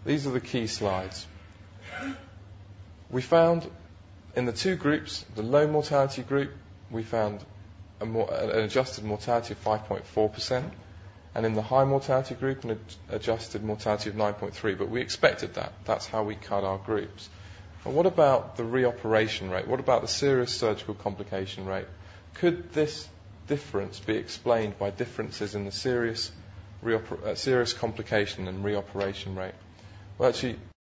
These are the key slides. We found in the two groups, the low mortality group, we found an adjusted mortality of 5.4%, and in the high mortality group, an adjusted mortality of 9.3%. But we expected that. That's how we cut our groups. But what about the reoperation rate? What about the serious surgical complication rate? Could this difference be explained by differences in the serious complication and reoperation rate? Well, actually,